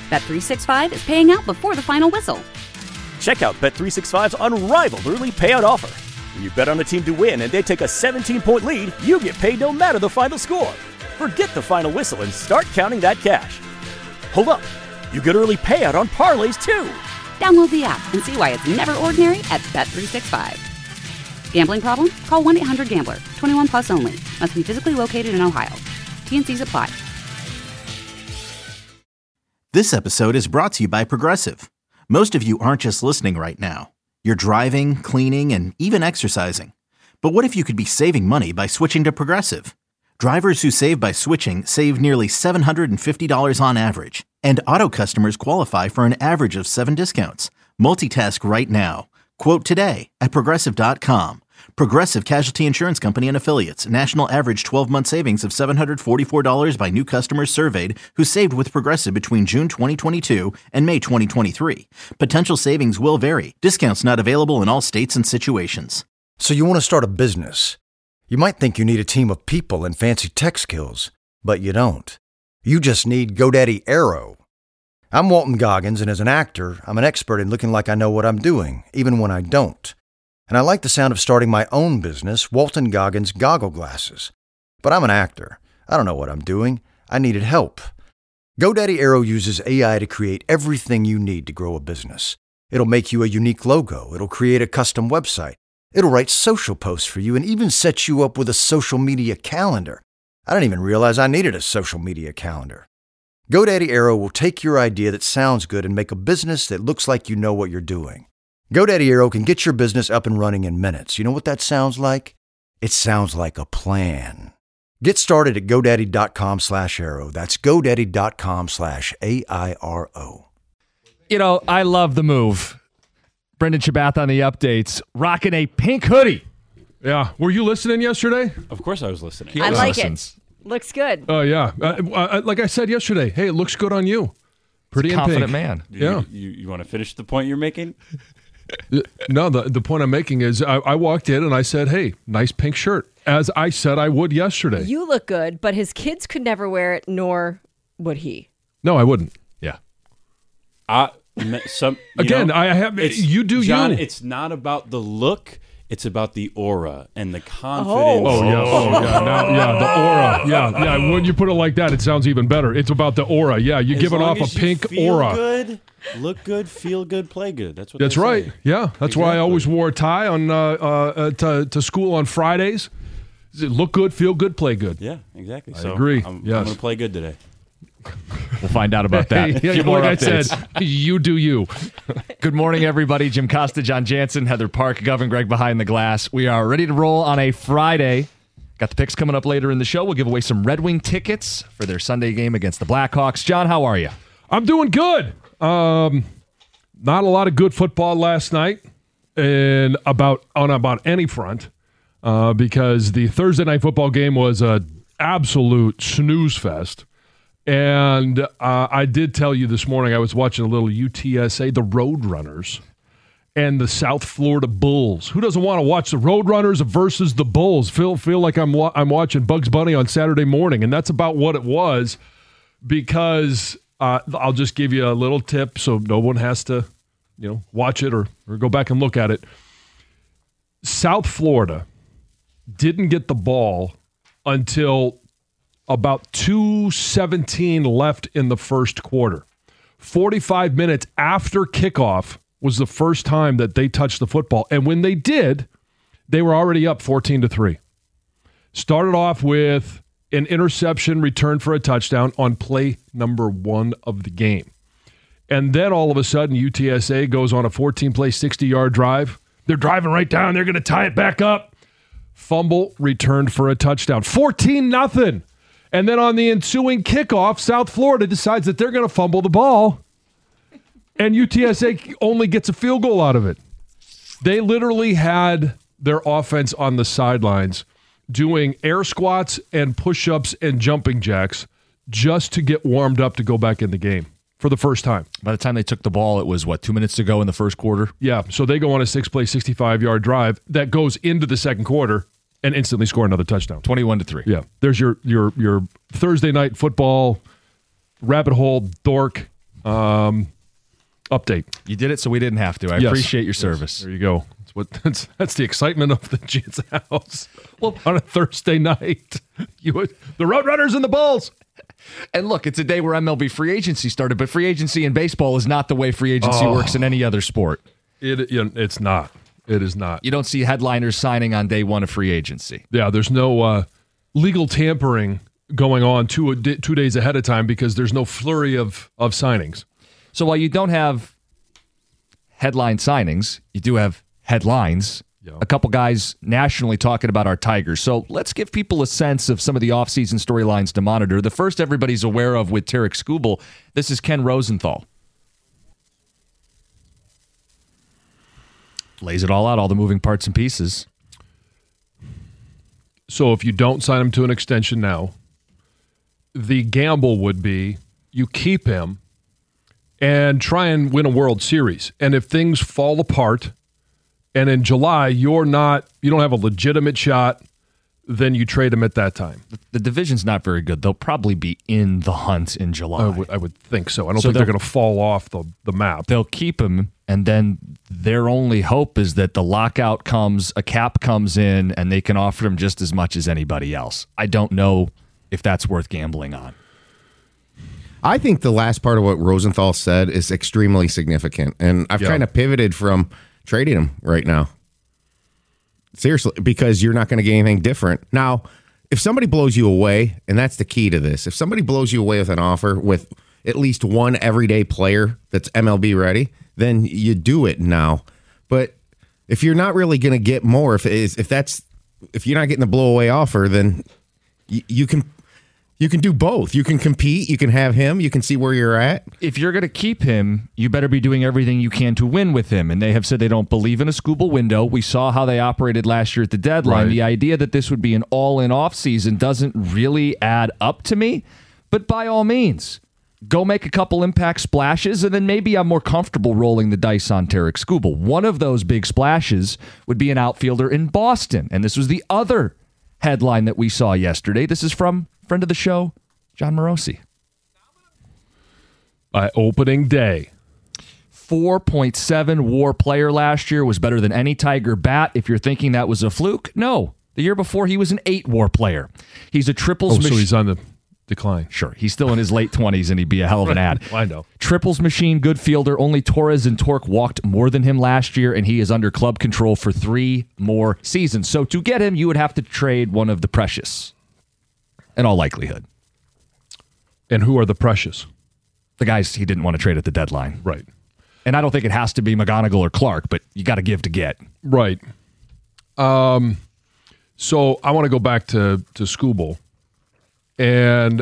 Bet365 is paying out before the final whistle. Check out Bet365's unrivaled early payout offer. When you bet on a team to win and they take a 17-point lead, you get paid no matter the final score. Forget the final whistle and start counting that cash. Hold up. You get early payout on parlays, too. Download the app and see why it's never ordinary at Bet365. Gambling problem? Call 1-800-GAMBLER. 21 plus only. Must be physically located in Ohio. T&Cs apply. This episode is brought to you by Progressive. Most of you aren't just listening right now. You're driving, cleaning, and even exercising. But what if you could be saving money by switching to Progressive? Drivers who save by switching save nearly $750 on average. And auto customers qualify for an average of 7 discounts. Multitask right now. Quote today at Progressive.com. Progressive Casualty Insurance Company and Affiliates. National average 12-month savings of $744 by new customers surveyed who saved with Progressive between June 2022 and May 2023. Potential savings will vary. Discounts not available in all states and situations. So you want to start a business. You might think you need a team of people and fancy tech skills, but you don't. You just need GoDaddy Aero. I'm Walton Goggins, and as an actor, I'm an expert in looking like I know what I'm doing, even when I don't. And I like the sound of starting my own business, Walton Goggins Goggle Glasses. But I'm an actor. I don't know what I'm doing. I needed help. GoDaddy Aero uses AI to create everything you need to grow a business. It'll make you a unique logo. It'll create a custom website. It'll write social posts for you and even set you up with a social media calendar. I didn't even realize I needed a social media calendar. GoDaddy Aero will take your idea that sounds good and make a business that looks like you know what you're doing. GoDaddy Aero can get your business up and running in minutes. You know what that sounds like? It sounds like a plan. Get started at GoDaddy.com/Aero. That's GoDaddy.com/AIRO. You know, I love the move. Brendan Shabath on the updates, rocking a pink hoodie. Yeah. Were you listening yesterday? Of course I was listening. I like it. Looks good. Oh, yeah. Like I said yesterday, hey, it looks good on you. Pretty confident man. Yeah. You want to finish the point you're making? No, the point I'm making is I walked in and I said, hey, nice pink shirt, as I said I would yesterday. You look good, but his kids could never wear it, nor would he. No, I wouldn't. Yeah. Again, I have. You do John, you. It's not about the look. It's about the aura and the confidence. Oh yeah. The aura. Yeah. When you put it like that, it sounds even better. It's about the aura. Yeah, you're giving off a pink aura. Good, look good, feel good, play good. That's what. That's right. Say. Yeah, that's why I always wore a tie on to school on Fridays. Look good, feel good, play good. Yeah, exactly. I agree. I'm going to play good today. We'll find out about that. Like I said, you do you. Good morning, everybody. Jim Costa, John Jansen, Heather Park, Govin Greg behind the glass. We are ready to roll on a Friday. Got the picks coming up later in the show. We'll give away some Red Wing tickets for their Sunday game against the Blackhawks. John, how are you? I'm doing good. Not a lot of good football last night, and about any front, because the Thursday night football game was an absolute snooze fest. And I did tell you this morning I was watching a little UTSA, the Roadrunners, and the South Florida Bulls. Who doesn't want to watch the Roadrunners versus the Bulls? Feel like I'm watching Bugs Bunny on Saturday morning, and that's about what it was. Because I'll just give you a little tip so no one has to, watch it or go back and look at it. South Florida didn't get the ball until about 2:17 left in the first quarter. 45 minutes after kickoff was the first time that they touched the football. And when they did, they were already up 14-3. Started off with an interception returned for a touchdown on play number 1 of the game. And then all of a sudden, UTSA goes on a 14-play, 60-yard drive. They're driving right down. They're going to tie it back up. Fumble returned for a touchdown. 14-0. And then on the ensuing kickoff, South Florida decides that they're going to fumble the ball, and UTSA only gets a field goal out of it. They literally had their offense on the sidelines doing air squats and push-ups and jumping jacks just to get warmed up to go back in the game for the first time. By the time they took the ball, it was, 2 minutes to go in the first quarter? Yeah, so they go on a 6-play, 65-yard drive that goes into the second quarter and instantly score another touchdown. 21-3. Yeah. There's your Thursday night football rabbit hole dork update. You did it, so we didn't have to. I appreciate your service. There you go. That's the excitement of the Jets house. Well, on a Thursday night, the Roadrunners and the Bulls. And look, it's a day where MLB free agency started, but free agency in baseball is not the way free agency works in any other sport. It's not. It is not. You don't see headliners signing on day one of free agency. Yeah, there's no legal tampering going on 2 days ahead of time because there's no flurry of signings. So while you don't have headline signings, you do have headlines. Yeah. A couple guys nationally talking about our Tigers. So let's give people a sense of some of the offseason storylines to monitor. The first everybody's aware of with Tarik Skubal, this is Ken Rosenthal. Lays it all out, all the moving parts and pieces. So if you don't sign him to an extension now, the gamble would be you keep him and try and win a World Series. And if things fall apart and in July you don't have a legitimate shot, then you trade him at that time. The division's not very good. They'll probably be in the hunt in July. I would think so. I don't think they're going to fall off the map. They'll keep him, and then their only hope is that the lockout comes, a cap comes in, and they can offer him just as much as anybody else. I don't know if that's worth gambling on. I think the last part of what Rosenthal said is extremely significant, and I've kind of pivoted from trading him right now. Seriously, because you're not going to get anything different. Now, if somebody blows you away, and that's the key to this, if somebody blows you away with an offer with at least one everyday player that's MLB ready, then you do it now. But if you're not really going to get more, if you're not getting the blow away offer, then you can do both. You can compete. You can have him. You can see where you're at. If you're going to keep him, you better be doing everything you can to win with him. And they have said they don't believe in a Skubal window. We saw how they operated last year at the deadline. Right. The idea that this would be an all-in offseason doesn't really add up to me. But by all means, go make a couple impact splashes, and then maybe I'm more comfortable rolling the dice on Tarik Skubal. One of those big splashes would be an outfielder in Boston. And this was the other headline that we saw yesterday. This is from friend of the show, John Morosi. Opening day. 4.7 WAR player last year, was better than any Tiger bat. If you're thinking that was a fluke, no. The year before, he was an 8 WAR player. He's a triples machine. So he's on the decline. Sure. He's still in his late 20s, and he'd be a hell of an ad. I know. Triples machine, good fielder. Only Torres and Torque walked more than him last year, and he is under club control for 3 more seasons. So to get him, you would have to trade one of the precious. In all likelihood. And who are the precious? The guys he didn't want to trade at the deadline. Right. And I don't think it has to be McGonigal or Clark, but you got to give to get. Right. So I want to go back to Skubal. And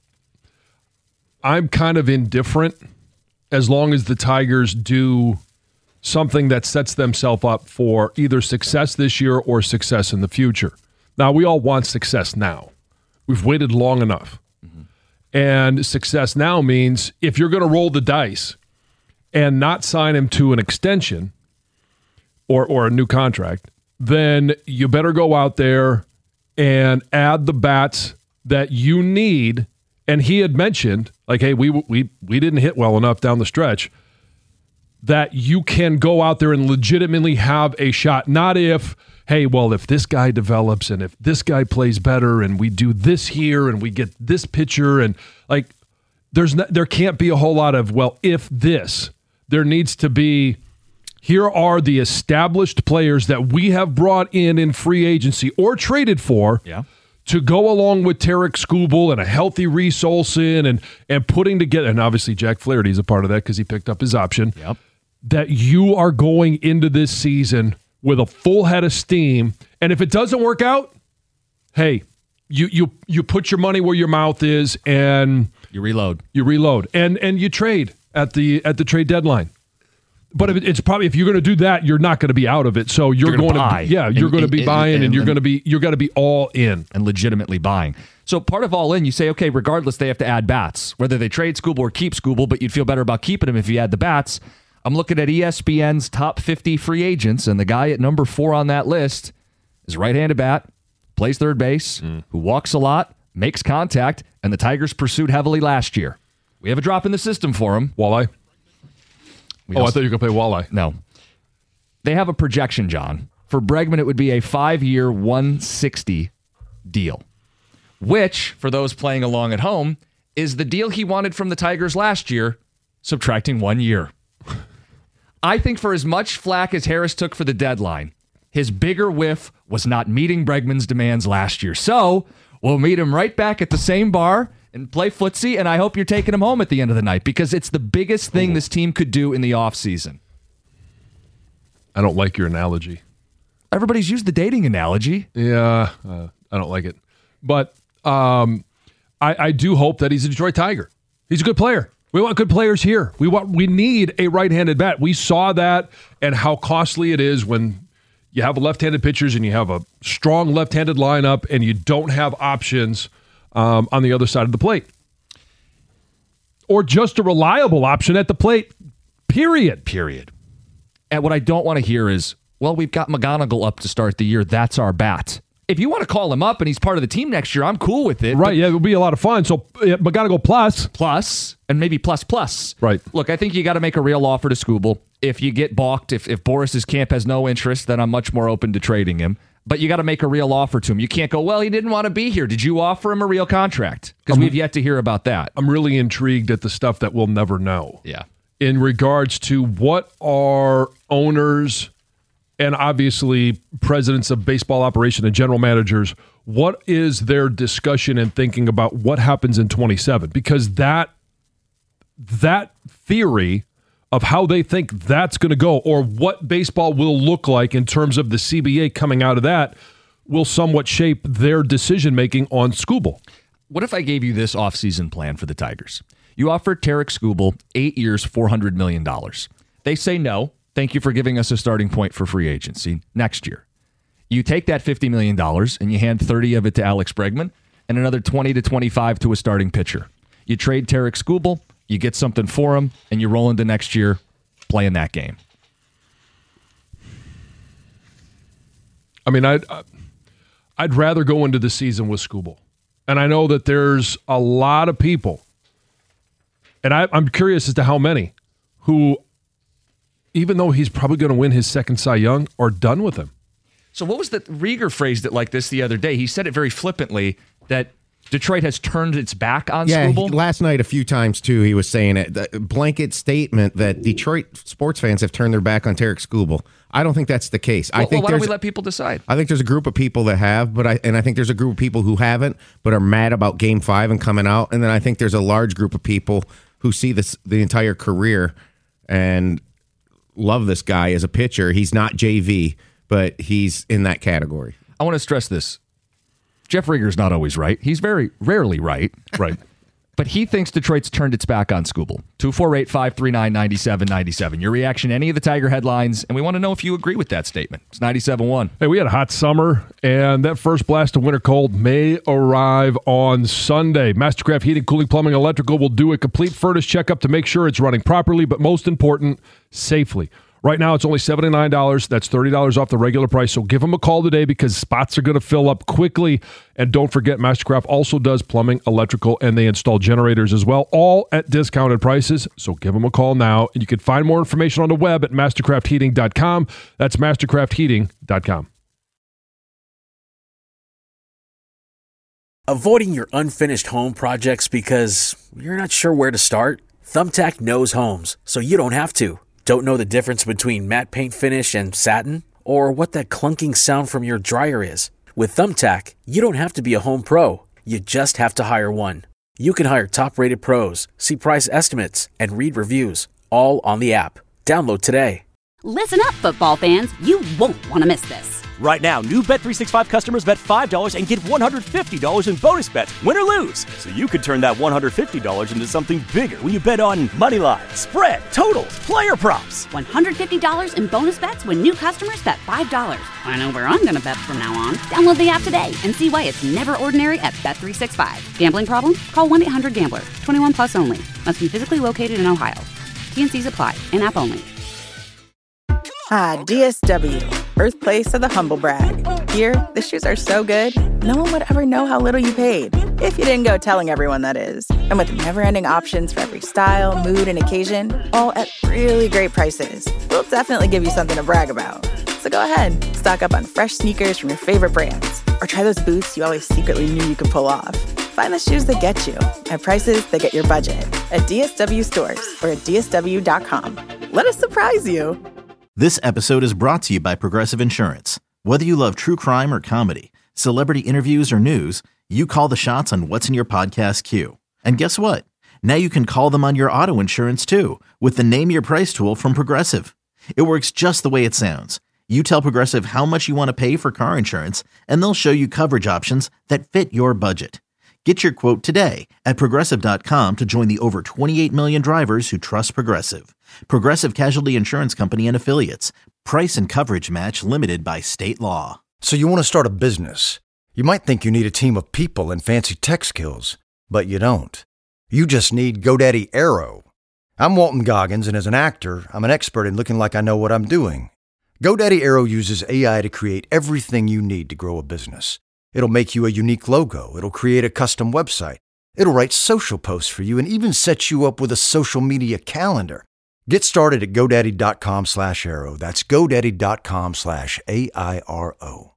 I'm kind of indifferent as long as the Tigers do something that sets themselves up for either success this year or success in the future. Now, we all want success now. We've waited long enough. Mm-hmm. And success now means if you're going to roll the dice and not sign him to an extension or a new contract, then you better go out there and add the bats that you need. And he had mentioned, like, hey, we didn't hit well enough down the stretch, that you can go out there and legitimately have a shot. Not if, hey, well, if this guy develops and if this guy plays better and we do this here and we get this pitcher and, like, there can't be a whole lot of, well, if this. There needs to be, here are the established players that we have brought in free agency or traded for to go along with Tarik Skubal and a healthy Reese Olson and putting together, and obviously Jack Flaherty is a part of that because he picked up his option, that you are going into this season with a full head of steam. And if it doesn't work out, hey, you put your money where your mouth is and you reload. And you trade at the trade deadline. But it's probably, if you're going to do that, you're not going to be out of it. So you're going to buy. You're going to be buying, and you're going to be all in and legitimately buying. So part of all in, you say, okay, regardless, they have to add bats, whether they trade Skubal or keep Skubal. But you'd feel better about keeping him if you add the bats. I'm looking at ESPN's top 50 free agents, and the guy at number 4 on that list is a right-handed bat, plays third base, who walks a lot, makes contact, and the Tigers pursued heavily last year. We have a drop in the system for him. Walleye? I thought you were going to play Walleye. No. They have a projection, John. For Bregman, it would be a 5-year, $160 deal, which, for those playing along at home, is the deal he wanted from the Tigers last year, subtracting 1 year. I think for as much flack as Harris took for the deadline, his bigger whiff was not meeting Bregman's demands last year. So we'll meet him right back at the same bar and play footsie, and I hope you're taking him home at the end of the night because it's the biggest thing this team could do in the offseason. I don't like your analogy. Everybody's used the dating analogy. Yeah, I don't like it. But I do hope that he's a Detroit Tiger. He's a good player. We want good players here. We need a right-handed bat. We saw that and how costly it is when you have left-handed pitchers and you have a strong left-handed lineup and you don't have options on the other side of the plate. Or just a reliable option at the plate, period. And what I don't want to hear is, well, we've got McGonigal up to start the year. That's our bat. If you want to call him up and he's part of the team next year, I'm cool with it. Right, yeah, it'll be a lot of fun. So McGonigal plus, and maybe plus. Right. Look, I think you got to make a real offer to Skubal. If you get balked, if Boris's camp has no interest, then I'm much more open to trading him. But you got to make a real offer to him. You can't go, well, he didn't want to be here. Did you offer him a real contract? Because we've yet to hear about that. I'm really intrigued at the stuff that we'll never know. Yeah. In regards to what are owners and obviously presidents of baseball operation and general managers, what is their discussion and thinking about what happens in 27? Because that theory of how they think that's going to go or what baseball will look like in terms of the CBA coming out of that will somewhat shape their decision-making on Skubal. What if I gave you this offseason plan for the Tigers? You offered Tarik Skubal 8 years, $400 million. They say no. Thank you for giving us a starting point for free agency next year. You take that $50 million and you hand 30 of it to Alex Bregman and another 20 to 25 to a starting pitcher. You trade Tarik Skubal, you get something for him, and you roll into next year playing that game. I mean, I'd rather go into the season with Skubal. And I know that there's a lot of people, and I'm curious as to how many, who, even though he's probably going to win his second Cy Young, are done with him. So what was that? Rieger phrased it like this the other day. He said it very flippantly that Detroit has turned its back on Skubal. Last night a few times, too, he was saying it. The blanket statement that Detroit sports fans have turned their back on Tarik Skubal. I don't think that's the case. Why don't we let people decide? I think there's a group of people that have, I think there's a group of people who haven't, but are mad about Game 5 and coming out. And then I think there's a large group of people who see the entire career and love this guy as a pitcher. He's not JV, but he's in that category. I want to stress this. Jeff Rieger's not always right. He's very rarely right. Right. But he thinks Detroit's turned its back on Skubal. 248-539-9797. Your reaction to any of the Tiger headlines, and we want to know if you agree with that statement. It's 97.1. Hey, we had a hot summer, and that first blast of winter cold may arrive on Sunday. Mastercraft Heating, Cooling, Plumbing, Electrical will do a complete furnace checkup to make sure it's running properly, but most important, safely. Right now, it's only $79. That's $30 off the regular price. So give them a call today because spots are going to fill up quickly. And don't forget, Mastercraft also does plumbing, electrical, and they install generators as well, all at discounted prices. So give them a call now. And you can find more information on the web at mastercraftheating.com. That's mastercraftheating.com. Avoiding your unfinished home projects because you're not sure where to start? Thumbtack knows homes, so you don't have to. Don't know the difference between matte paint finish and satin? Or what that clunking sound from your dryer is? With Thumbtack, you don't have to be a home pro. You just have to hire one. You can hire top-rated pros, see price estimates, and read reviews, all on the app. Download today. Listen up, football fans. You won't want to miss this. Right now, new Bet365 customers bet $5 and get $150 in bonus bets, win or lose. So you could turn that $150 into something bigger when you bet on money line, spread, totals, player props. $150 in bonus bets when new customers bet $5. I know where I'm going to bet from now on. Download the app today and see why it's never ordinary at Bet365. Gambling problem? Call 1-800-GAMBLER. 21 plus only. Must be physically located in Ohio. T&Cs apply. In-app only. DSW, birthplace of the humble brag. Here, the shoes are so good, no one would ever know how little you paid. If you didn't go telling everyone, that is. And with never-ending options for every style, mood, and occasion, all at really great prices, we'll definitely give you something to brag about. So go ahead, stock up on fresh sneakers from your favorite brands, or try those boots you always secretly knew you could pull off. Find the shoes that get you at prices that get your budget at DSW stores or at DSW.com. Let us surprise you. This episode is brought to you by Progressive Insurance. Whether you love true crime or comedy, celebrity interviews or news, you call the shots on what's in your podcast queue. And guess what? Now you can call them on your auto insurance too with the Name Your Price tool from Progressive. It works just the way it sounds. You tell Progressive how much you want to pay for car insurance, and they'll show you coverage options that fit your budget. Get your quote today at Progressive.com to join the over 28 million drivers who trust Progressive. Progressive Casualty Insurance Company and Affiliates. Price and coverage match limited by state law. So you want to start a business. You might think you need a team of people and fancy tech skills, but you don't. You just need GoDaddy Aero. I'm Walton Goggins, and as an actor, I'm an expert in looking like I know what I'm doing. GoDaddy Aero uses AI to create everything you need to grow a business. It'll make you a unique logo. It'll create a custom website. It'll write social posts for you and even set you up with a social media calendar. Get started at GoDaddy.com/Aero. That's GoDaddy.com/AIRO.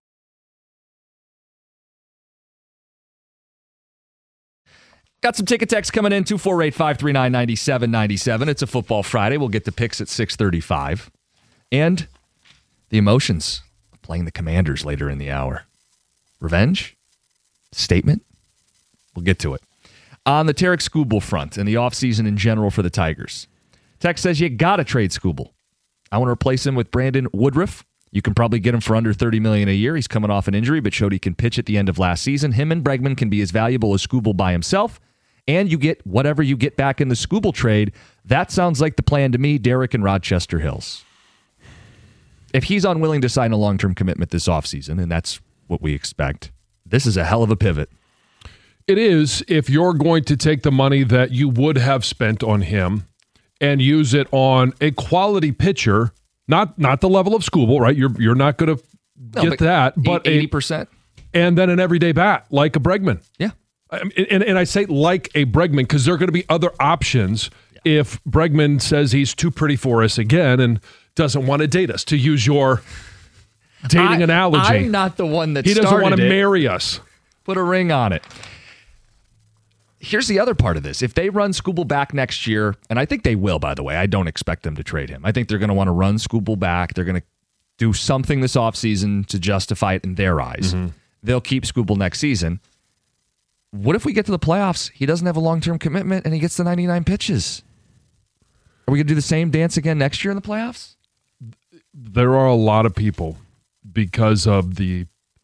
Got some ticket text coming in, 248-539-9797. It's a football Friday. We'll get the picks at 6:35. And the emotions of playing the Commanders later in the hour. Revenge? Statement? We'll get to it. On the Tarek Skubal front and the offseason in general for the Tigers. Text says you got to trade Skubal. I want to replace him with Brandon Woodruff. You can probably get him for under $30 million a year. He's coming off an injury, but showed he can pitch at the end of last season. Him and Bregman can be as valuable as Skubal by himself, and you get whatever you get back in the Skubal trade. That sounds like the plan to me, Derek and Rochester Hills. If he's unwilling to sign a long-term commitment this offseason, and that's what we expect, this is a hell of a pivot. It is, if you're going to take the money that you would have spent on him and use it on a quality pitcher, not the level of Skubal, right? You're not going to get that, but 80%, and then an everyday bat like a Bregman. Yeah, and I say like a Bregman because there are going to be other options if Bregman says he's too pretty for us again and doesn't want to date us. To use your dating analogy, I'm not the one that he doesn't started want to it. marry us. Put a ring on it. Here's the other part of this. If they run Skubal back next year, and I think they will, by the way, I don't expect them to trade him. I think they're going to want to run Skubal back. They're going to do something this offseason to justify it in their eyes. Mm-hmm. They'll keep Skubal next season. What if we get to the playoffs, he doesn't have a long-term commitment, and he gets the 99 pitches? Are we going to do the same dance again next year in the playoffs? There are a lot of people, because of the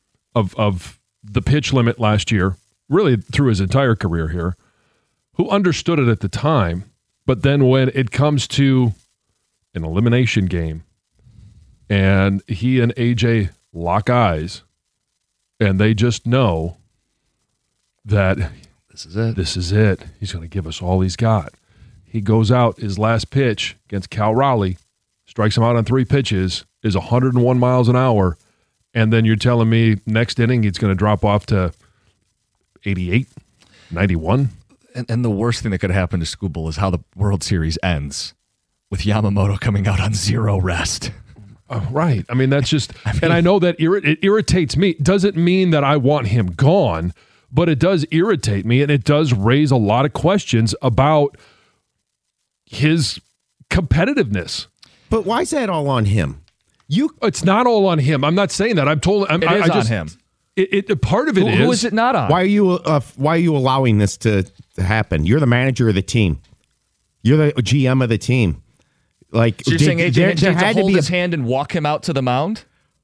pitch limit last year, really through his entire career here, who understood it at the time, but then when it comes to an elimination game and he and AJ lock eyes and they just know that this is it. He's going to give us all he's got. He goes out, his last pitch against Cal Raleigh, strikes him out on 3 pitches, is 101 miles an hour, and then you're telling me next inning he's going to drop off to 88, 91. And the worst thing that could happen to Skubal is how the World Series ends with Yamamoto coming out on 0 rest. Right. I mean, that's just, and I know that it irritates me. Doesn't mean that I want him gone, but it does irritate me, and it does raise a lot of questions about his competitiveness. But why is that all on him? It's not all on him. I'm not saying that. It is on him. Part of it is. Who is it not on? Why are you allowing this to happen? You're the manager of the team. You're the GM of the team. Like, so you're saying AJ Hinch had to hold his hand and walk him out to the mound?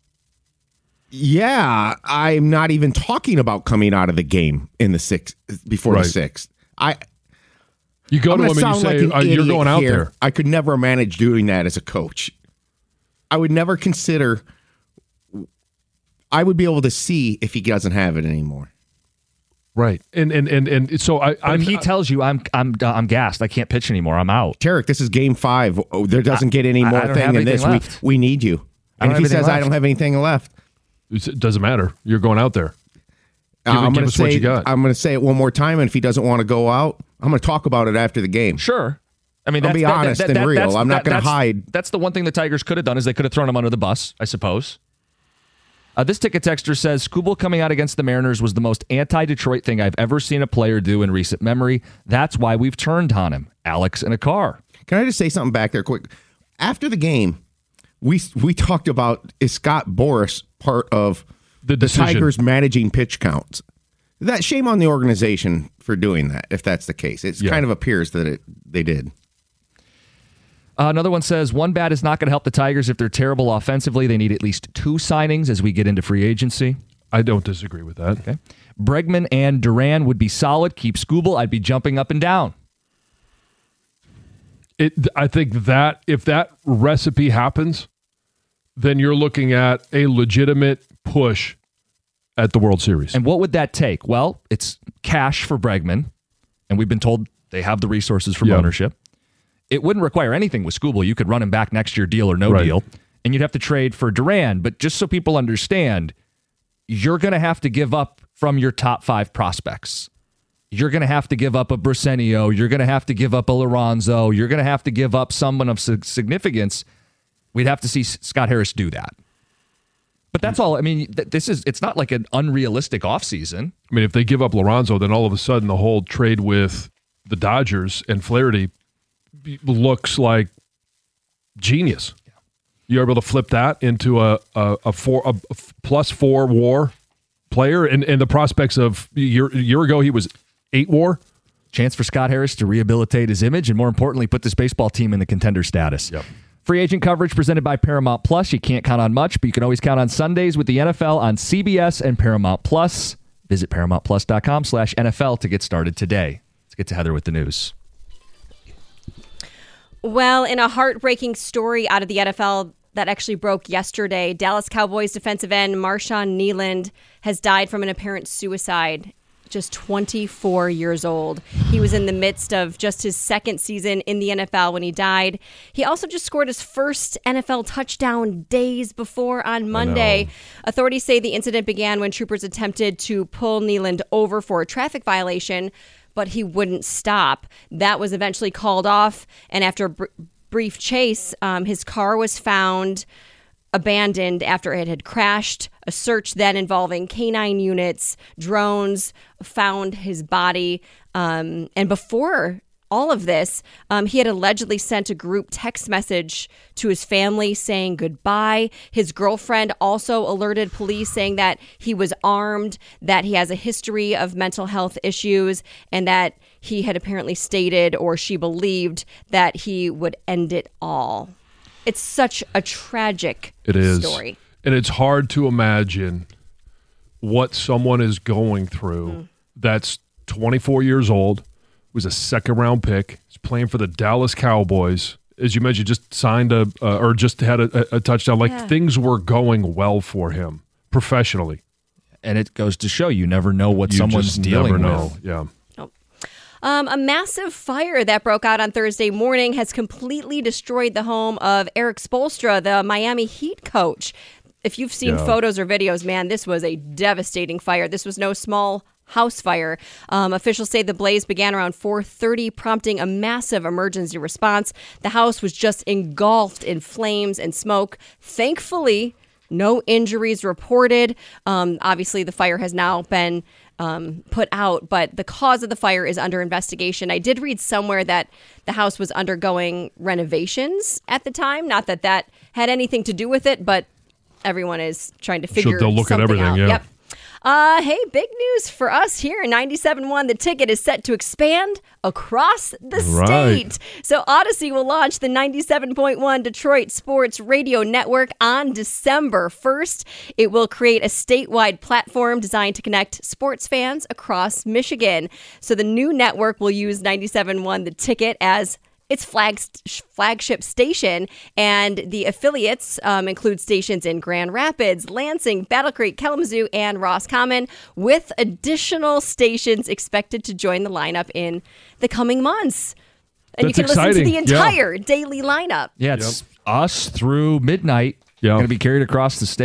Yeah, I'm not even talking about coming out of the game in the 6th before the 6th. You go to him and you say, you're going out there. I could never manage doing that as a coach. I would never consider. I would be able to see if he doesn't have it anymore. Right, and so if he tells you I'm gassed, I can't pitch anymore, I'm out. Tarek, this is Game 5. Oh, there doesn't get any more thing than this. We need you. And if he says I don't have anything left, It doesn't matter. You're going out there. I'm give us what you got. I'm going to say it one more time, and if he doesn't want to go out, I'm going to talk about it after the game. Sure. I mean, I'll be honest and real. I'm not going to hide. That's the one thing the Tigers could have done is they could have thrown him under the bus, I suppose. This ticket texter says, Skubal coming out against the Mariners was the most anti-Detroit thing I've ever seen a player do in recent memory. That's why we've turned on him. Alex in a car. Can I just say something back there quick? After the game, we talked about, is Scott Boras part of the Tigers managing pitch counts? That shame on the organization for doing that, if that's the case. It kind of appears that they did. Another one says, one bat is not going to help the Tigers if they're terrible offensively. They need at least 2 signings as we get into free agency. I don't disagree with that. Okay. Bregman and Duran would be solid. Keep Skubal. I'd be jumping up and down. I think that if that recipe happens, then you're looking at a legitimate push at the World Series. And what would that take? Well, it's cash for Bregman, and we've been told they have the resources from ownership. It wouldn't require anything with Skubal. You could run him back next year, deal or no deal, and you'd have to trade for Duran. But just so people understand, you're going to have to give up from your top 5 prospects. You're going to have to give up a Briseño. You're going to have to give up a Lorenzo. You're going to have to give up someone of significance. We'd have to see Scott Harris do that. But that's all. I mean, it's not like an unrealistic offseason. I mean, if they give up Lorenzo, then all of a sudden the whole trade with the Dodgers and Flaherty looks like genius. Yeah. You're able to flip that into a +4 WAR player, and the prospects of a year ago he was 8 WAR. Chance for Scott Harris to rehabilitate his image and, more importantly, put this baseball team in the contender status. Yep. Free agent coverage presented by Paramount Plus. You can't count on much, but you can always count on Sundays with the NFL on CBS and Paramount Plus. Visit ParamountPlus.com/NFL to get started today. Let's get to Heather with the news. Well, in a heartbreaking story out of the NFL that actually broke yesterday, Dallas Cowboys defensive end Marshawn Kneeland has died from an apparent suicide, just 24 years old. He was in the midst of just his second season in the NFL when he died. He also just scored his first NFL touchdown days before on Monday. Authorities say the incident began when troopers attempted to pull Kneeland over for a traffic violation, but he wouldn't stop. That was eventually called off, and after a brief chase, his car was found abandoned after it had crashed. A search then involving canine units, drones, found his body. And before all of this, he had allegedly sent a group text message to his family saying goodbye. His girlfriend also alerted police saying that he was armed, that he has a history of mental health issues, and that he had apparently stated, or she believed, that he would end it all. It's such a tragic story. And it's hard to imagine what someone is going through that's 24 years old, was a second-round pick, is playing for the Dallas Cowboys. As you mentioned, just signed or just had a touchdown. Like, things were going well for him professionally. And it goes to show you never know what someone's dealing with. Yeah. A massive fire that broke out on Thursday morning has completely destroyed the home of Eric Spoelstra, the Miami Heat coach. If you've seen photos or videos, man, this was a devastating fire. This was no small house fire. Officials say the blaze began around 4:30, prompting a massive emergency response. The house was just engulfed in flames and smoke. Thankfully, no injuries reported. Obviously, the fire has now been put out, but the cause of the fire is under investigation. I did read somewhere that the house was undergoing renovations at the time. Not that that had anything to do with it, but everyone is trying to figure they'll look something at everything, out. yeah. Yep. Hey, big news for us here. 97.1 The Ticket is set to expand across the state. So Odyssey will launch the 97.1 Detroit Sports Radio Network on December 1st. It will create a statewide platform designed to connect sports fans across Michigan. So the new network will use 97.1 The Ticket as its flagship station, and the affiliates include stations in Grand Rapids, Lansing, Battle Creek, Kalamazoo, and Roscommon, with additional stations expected to join the lineup in the coming months. And That's you can listen to the exciting. entire daily lineup. Yeah, it's us through midnight. Going to be carried across the state.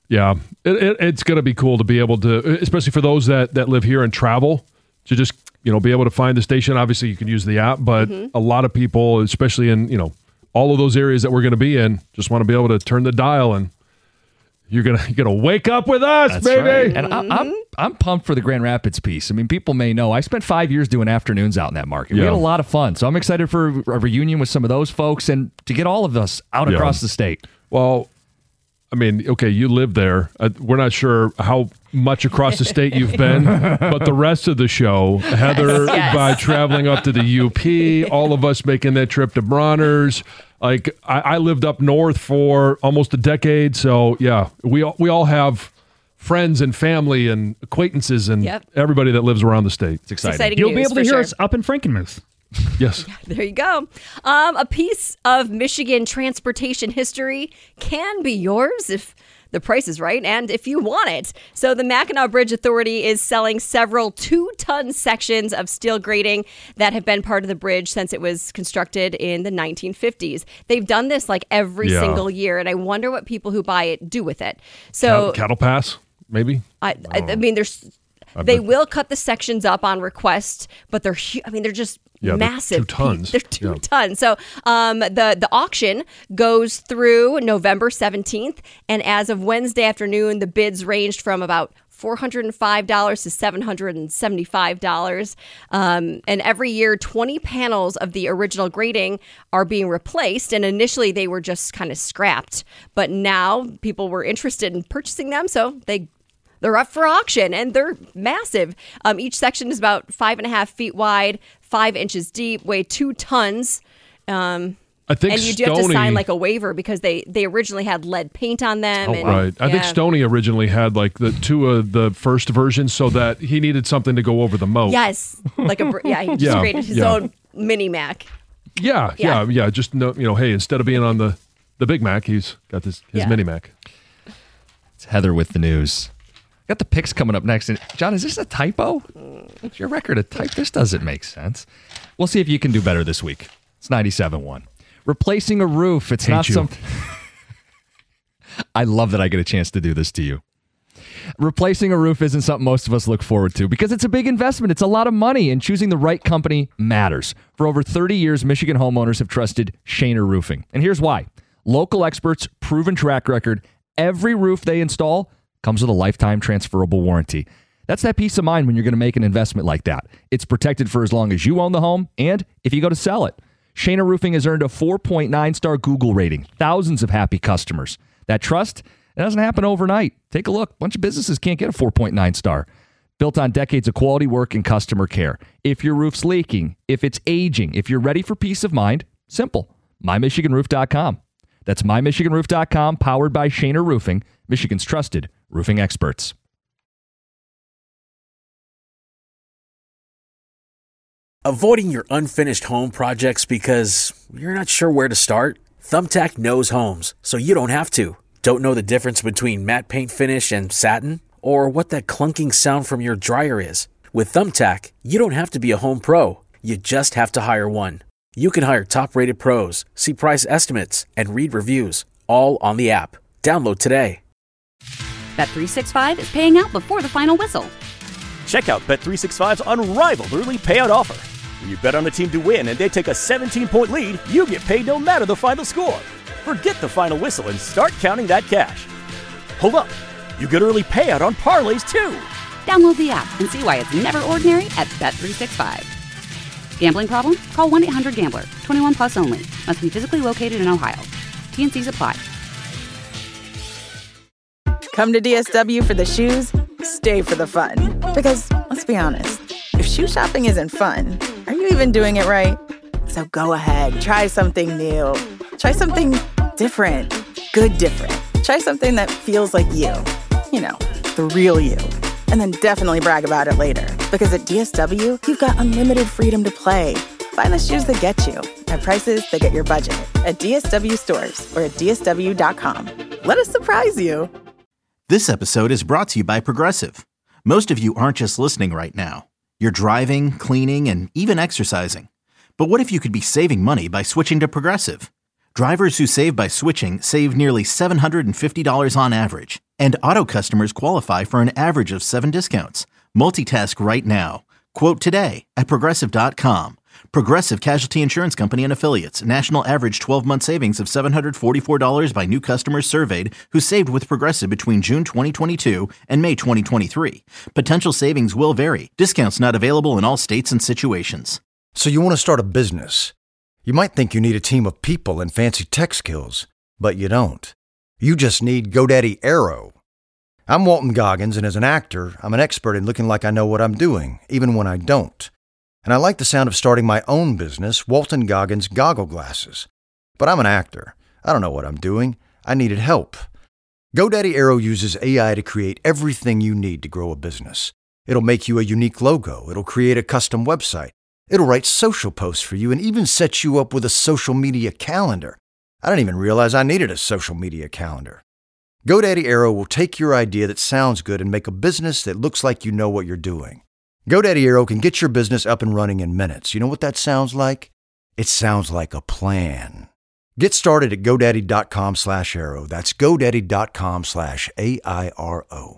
Yeah, it's going to be cool to be able to, especially for those that live here and travel, to just be able to find the station. Obviously, you can use the app, but a lot of people, especially in all of those areas that we're going to be in, just want to be able to turn the dial and you're gonna wake up with us. That's baby. Right. And I'm pumped for the Grand Rapids piece. I mean, people may know I spent 5 years doing afternoons out in that market. We had a lot of fun, so I'm excited for a reunion with some of those folks and to get all of us out across the state. Well, I mean, okay, you live there. We're not sure how much across the state you've been, but the rest of the show, Heather, by traveling up to the UP, all of us making that trip to Bronner's. Like, I lived up north for almost a decade, so yeah, we all have friends and family and acquaintances and everybody that lives around the state. It's exciting. You'll be able to hear us up in Frankenmuth. Yes. There you go. A piece of Michigan transportation history can be yours if the price is right and if you want it. So the Mackinac Bridge Authority is selling several 2-ton sections of steel grating that have been part of the bridge since it was constructed in the 1950s. They've done this like every single year, and I wonder what people who buy it do with it. So cattle pass, maybe? I mean, they will cut the sections up on request, but they're just massive. They're 2 tons. They're 2 tons. So the auction goes through November 17th, and as of Wednesday afternoon, the bids ranged from about $405 to $775. And every year, 20 panels of the original grating are being replaced. And initially, they were just kind of scrapped. But now people were interested in purchasing them, so they're up for auction, and they're massive. Each section is about 5.5 feet wide, 5 inches deep, weigh 2 tons. I think, and you do have to sign like a waiver because they originally had lead paint on them. Right. I think Stoney originally had like the 2 of the first versions so that he needed something to go over the moat. Yes, he just created his own mini Mac. Yeah. Just hey, instead of being on the Big Mac, he's got his mini Mac. It's Heather with the news. Got the picks coming up next. And John, is this a typo? Is your record a type? This doesn't make sense. We'll see if you can do better this week. It's 97.1. Replacing a roof. It's not something. I love that I get a chance to do this to you. Replacing a roof isn't something most of us look forward to because it's a big investment. It's a lot of money, and choosing the right company matters. For over 30 years, Michigan homeowners have trusted Shaner Roofing. And here's why. Local experts, proven track record, every roof they install comes with a lifetime transferable warranty. That's that peace of mind when you're going to make an investment like that. It's protected for as long as you own the home and if you go to sell it. Shaner Roofing has earned a 4.9-star Google rating. Thousands of happy customers. That trust, it doesn't happen overnight. Take a look. A bunch of businesses can't get a 4.9 star. Built on decades of quality work and customer care. If your roof's leaking, if it's aging, if you're ready for peace of mind, simple. MyMichiganRoof.com. That's MyMichiganRoof.com, powered by Shaner Roofing, Michigan's trusted roofing experts. Avoiding your unfinished home projects because you're not sure where to start? Thumbtack knows homes, so you don't have to. Don't know the difference between matte paint finish and satin? Or what that clunking sound from your dryer is? With Thumbtack, you don't have to be a home pro. You just have to hire one. You can hire top-rated pros, see price estimates, and read reviews, all on the app. Download today. Bet365 is paying out before the final whistle. Check out Bet365's unrivaled early payout offer. When you bet on a team to win and they take a 17-point lead, you get paid no matter the final score. Forget the final whistle and start counting that cash. Hold up. You get early payout on parlays, too. Download the app and see why it's never ordinary at Bet365. Gambling problem? Call 1-800-GAMBLER. 21 plus only. Must be physically located in Ohio. T&Cs apply. Come to DSW for the shoes, stay for the fun. Because, let's be honest, if shoe shopping isn't fun, are you even doing it right? So go ahead, try something new. Try something different. Good different. Try something that feels like you. You know, the real you. And then definitely brag about it later. Because at DSW, you've got unlimited freedom to play. Find the shoes that get you at prices that get your budget at DSW stores or at DSW.com. Let us surprise you. This episode is brought to you by Progressive. Most of you aren't just listening right now. You're driving, cleaning, and even exercising. But what if you could be saving money by switching to Progressive? Drivers who save by switching save nearly $750 on average. And auto customers qualify for an average of 7 discounts. Multitask right now. Quote today at Progressive.com. Progressive Casualty Insurance Company and Affiliates. National average 12-month savings of $744 by new customers surveyed who saved with Progressive between June 2022 and May 2023. Potential savings will vary. Discounts not available in all states and situations. So you want to start a business. You might think you need a team of people and fancy tech skills, but you don't. You just need GoDaddy Aero. I'm Walton Goggins, and as an actor, I'm an expert in looking like I know what I'm doing, even when I don't. And I like the sound of starting my own business, Walton Goggins Goggle Glasses. But I'm an actor. I don't know what I'm doing. I needed help. GoDaddy Aero uses AI to create everything you need to grow a business. It'll make you a unique logo. It'll create a custom website. It'll write social posts for you and even set you up with a social media calendar. I didn't even realize I needed a social media calendar. GoDaddy Aero will take your idea that sounds good and make a business that looks like you know what you're doing. GoDaddy Aero can get your business up and running in minutes. You know what that sounds like? It sounds like a plan. Get started at GoDaddy.com/Aero. That's GoDaddy.com/AIRO.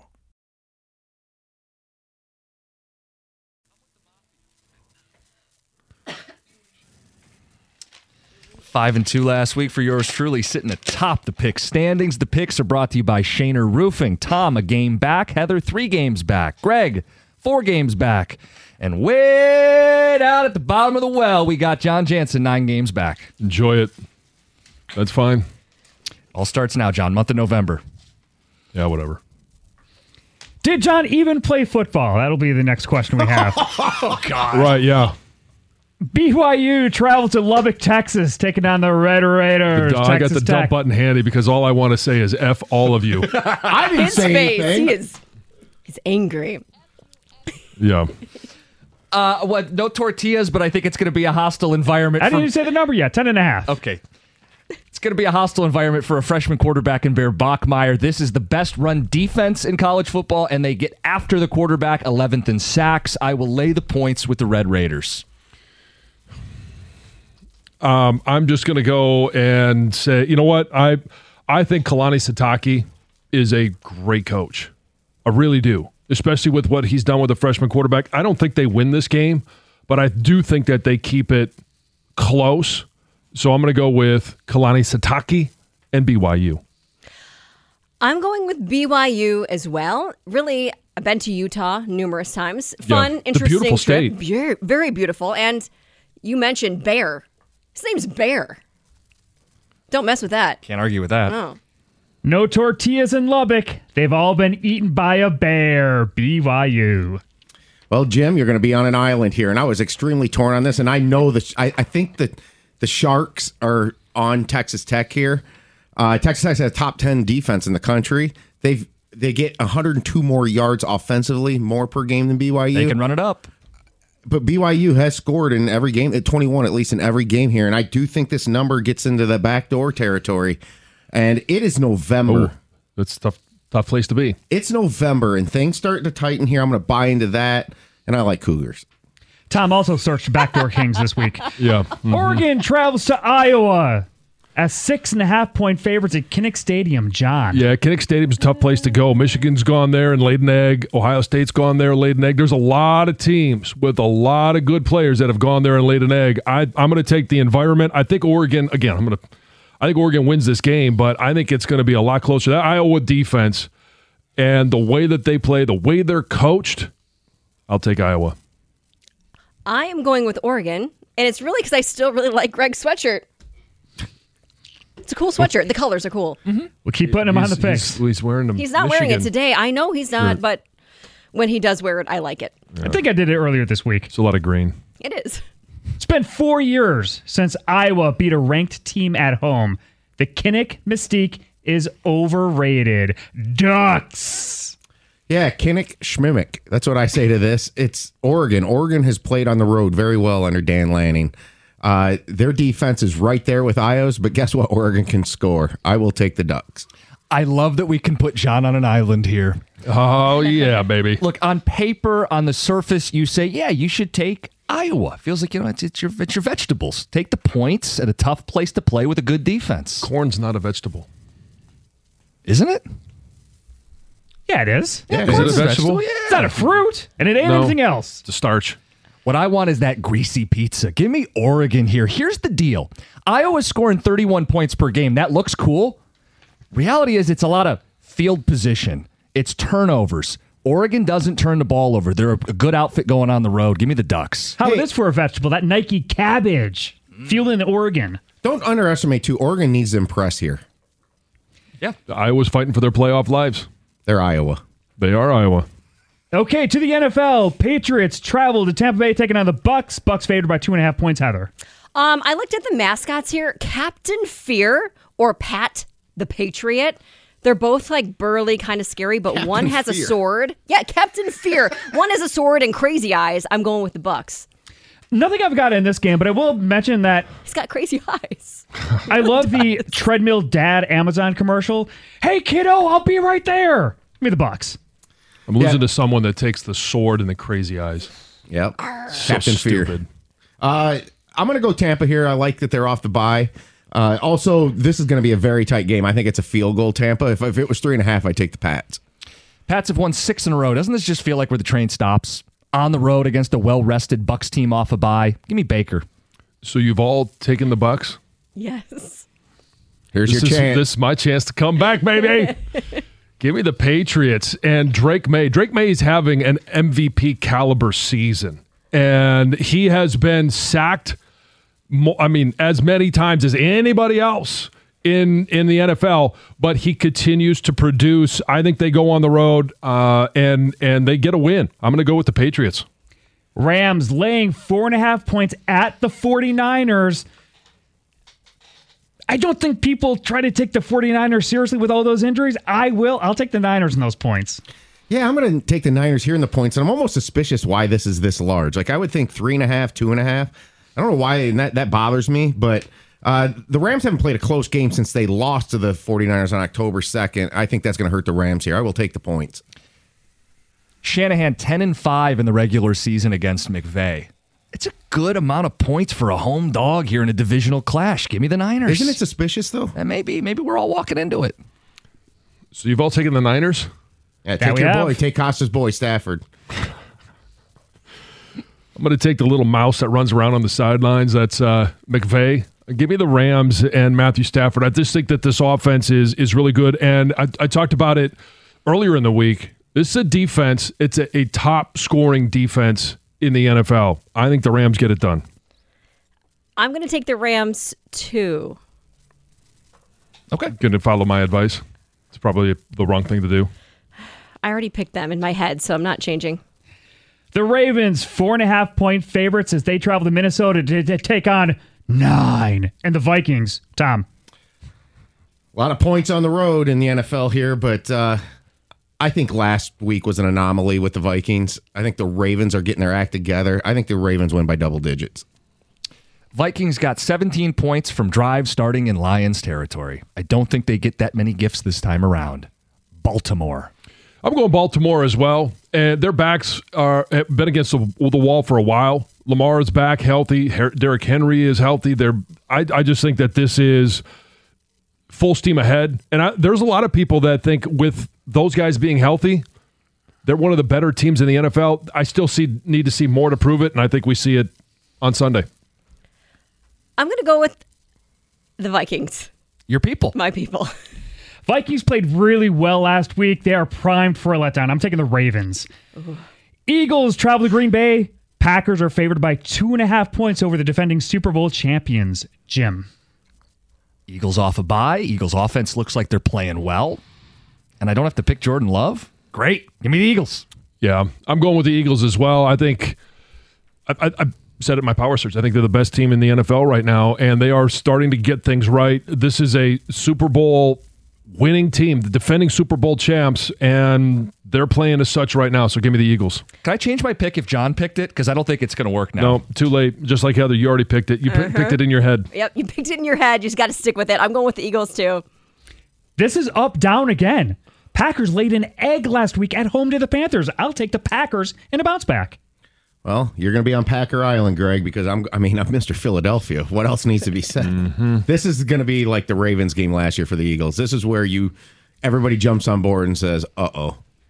5-2 last week for yours truly, sitting atop the pick standings. The picks are brought to you by Shaner Roofing. Tom, a game back. Heather, 3 games back. Greg, 4 games back. And way down at the bottom of the well, we got John Jansen, 9 games back. Enjoy it. That's fine. All starts now, John. Month of November. Yeah, whatever. Did John even play football? That'll be the next question we have. Oh, God. Right, yeah. BYU traveled to Lubbock, Texas, taking on the Red Raiders. I got the dump button handy because all I want to say is F all of you. I didn't say anything. He's angry. Yeah. No tortillas, but I think it's going to be a hostile environment. I didn't even say the number yet. 10.5. Okay. It's going to be a hostile environment for a freshman quarterback in Bear Bachmeier. This is the best run defense in college football, and they get after the quarterback, 11th in sacks. I will lay the points with the Red Raiders. I'm just going to go and say, you know what? I think Kalani Sitake is a great coach. I really do, especially with what he's done with a freshman quarterback. I don't think they win this game, but I do think that they keep it close. So I'm going to go with Kalani Sitake and BYU. I'm going with BYU as well. Really, I've been to Utah numerous times. Fun, interesting beautiful trip. state. Very beautiful. And you mentioned Bear. His name's Bear. Don't mess with that. Can't argue with that. Oh. No tortillas in Lubbock. They've all been eaten by a bear. BYU. Well, Jim, you're going to be on an island here, and I was extremely torn on this, and I know that I think that the Sharks are on Texas Tech here. Texas Tech has a top 10 defense in the country. They get 102 more yards offensively, more per game than BYU. They can run it up. But BYU has scored in every game, at 21 at least in every game here, and I do think this number gets into the backdoor territory. And it is November. Oh, that's tough place to be. It's November, and things start to tighten here. I'm going to buy into that, and I like Cougars. Tom also searched backdoor kings this week. Yeah. Mm-hmm. Oregon travels to Iowa as 6.5-point favorites at Kinnick Stadium. John. Yeah, Kinnick Stadium's a tough place to go. Michigan's gone there and laid an egg. Ohio State's gone there and laid an egg. There's a lot of teams with a lot of good players that have gone there and laid an egg. I'm going to take the environment. I think Oregon, again, I think Oregon wins this game, but I think it's going to be a lot closer. That Iowa defense and the way that they play, the way they're coached, I'll take Iowa. I am going with Oregon, and it's really because I still really like Greg's sweatshirt. It's a cool sweatshirt. The colors are cool. Mm-hmm. We'll keep putting him on the picks. He's wearing them. He's not wearing it today. I know he's not, but when he does wear it, I like it. I think I did it earlier this week. It's a lot of green. It is. It's been 4 years since Iowa beat a ranked team at home. The Kinnick mystique is overrated. Ducks. Yeah, Kinnick Schmimick. That's what I say to this. It's Oregon. Oregon has played on the road very well under Dan Lanning. Their defense is right there with Iowa's, but guess what? Oregon can score. I will take the Ducks. I love that we can put John on an island here. Oh, yeah, baby. Look, on paper, on the surface, you say, yeah, you should take Iowa. Feels like, it's your vegetables. Take the points at a tough place to play with a good defense. Corn's not a vegetable. Isn't it? Yeah, it is. Yeah, is it a vegetable? It's not a fruit, and it ain't anything else. It's a starch. What I want is that greasy pizza. Give me Oregon here. Here's the deal. Iowa's scoring 31 points per game. That looks cool. Reality is it's a lot of field position. It's turnovers. Oregon doesn't turn the ball over. They're a good outfit going on the road. Give me the Ducks. How about this for a vegetable? That Nike cabbage. Fueling Oregon. Don't underestimate, too. Oregon needs to impress here. Yeah. Iowa's fighting for their playoff lives. They're Iowa. They are Iowa. Okay, to the NFL. Patriots travel to Tampa Bay taking on the Bucks. Bucks favored by 2.5 points, Heather. I looked at the mascots here. Captain Fear or Pat the Patriot. They're both like burly, kind of scary, but Captain one has Fear. a sword. Yeah, Captain Fear. One has a sword and crazy eyes. I'm going with the Bucks. Nothing I've got in this game, but I will mention that He's got crazy eyes. I love the treadmill dad Amazon commercial. Hey, kiddo, I'll be right there. Give me the Bucks. I'm losing to someone that takes the sword and the crazy eyes. Yep. So Captain Fear. stupid. I'm going to go Tampa here. I like that they're off the bye. Also, this is going to be a very tight game. I think it's a field goal, Tampa. If it was 3.5, I'd take the Pats. Pats have won 6 in a row. Doesn't this just feel like where the train stops? On the road against a well-rested Bucks team off a bye. Give me Baker. So you've all taken the Bucks? Yes. Here's your chance. This is my chance to come back, baby. Give me the Patriots and Drake May. Drake May is having an MVP caliber season, and he has been sacked, as many times as anybody else in the NFL, but he continues to produce. I think they go on the road and they get a win. I'm going to go with the Patriots. Rams laying 4.5 points at the 49ers. I don't think people try to take the 49ers seriously with all those injuries. I will. I'll take the Niners in those points. Yeah, I'm going to take the Niners here in the points, and I'm almost suspicious why this is this large. Like, I would think 3.5, 2.5. I don't know why that bothers me, but the Rams haven't played a close game since they lost to the 49ers on October 2nd. I think that's going to hurt the Rams here. I will take the points. Shanahan 10-5 in the regular season against McVay. It's a good amount of points for a home dog here in a divisional clash. Give me the Niners. Isn't it suspicious, though? And maybe we're all walking into it. So you've all taken the Niners? Yeah, take your boy. Take Costa's boy, Stafford. I'm going to take the little mouse that runs around on the sidelines. That's McVay. Give me the Rams and Matthew Stafford. I just think that this offense is really good. And I talked about it earlier in the week. This is a defense. It's a top-scoring defense in the NFL. I think the Rams get it done. I'm going to take the Rams, too. Okay. Going to follow my advice. It's probably the wrong thing to do. I already picked them in my head, so I'm not changing. The Ravens, 4.5-point favorites as they travel to Minnesota to take on 9. And the Vikings, Tom. A lot of points on the road in the NFL here, but I think last week was an anomaly with the Vikings. I think the Ravens are getting their act together. I think the Ravens win by double digits. Vikings got 17 points from drives starting in Lions territory. I don't think they get that many gifts this time around. Baltimore. I'm going Baltimore as well. And their backs have been against the wall for a while. Lamar is back healthy. Derrick Henry is healthy. I just think that this is full steam ahead. And there's a lot of people that think with those guys being healthy, they're one of the better teams in the NFL. I still need to see more to prove it, and I think we see it on Sunday. I'm going to go with the Vikings. Your people. My people. Vikings played really well last week. They are primed for a letdown. I'm taking the Ravens. Ooh. Eagles travel to Green Bay. Packers are favored by 2.5 points over the defending Super Bowl champions. Jim. Eagles off a bye. Eagles offense looks like they're playing well. And I don't have to pick Jordan Love. Great. Give me the Eagles. Yeah, I'm going with the Eagles as well. I think I said it in my power search. I think they're the best team in the NFL right now, and they are starting to get things right. This is a Super Bowl winning team, the defending Super Bowl champs, and they're playing as such right now. So give me the Eagles. Can I change my pick if John picked it? Because I don't think it's going to work now. No, too late. Just like Heather, you already picked it. You picked it in your head. Yep, you picked it in your head. You just got to stick with it. I'm going with the Eagles, too. This is up, down again. Packers laid an egg last week at home to the Panthers. I'll take the Packers in a bounce back. Well, you're going to be on Packer Island, Greg, because I'm Mr. Philadelphia. What else needs to be said? Mm-hmm. This is going to be like the Ravens game last year for the Eagles. This is where everybody jumps on board and says, uh-oh.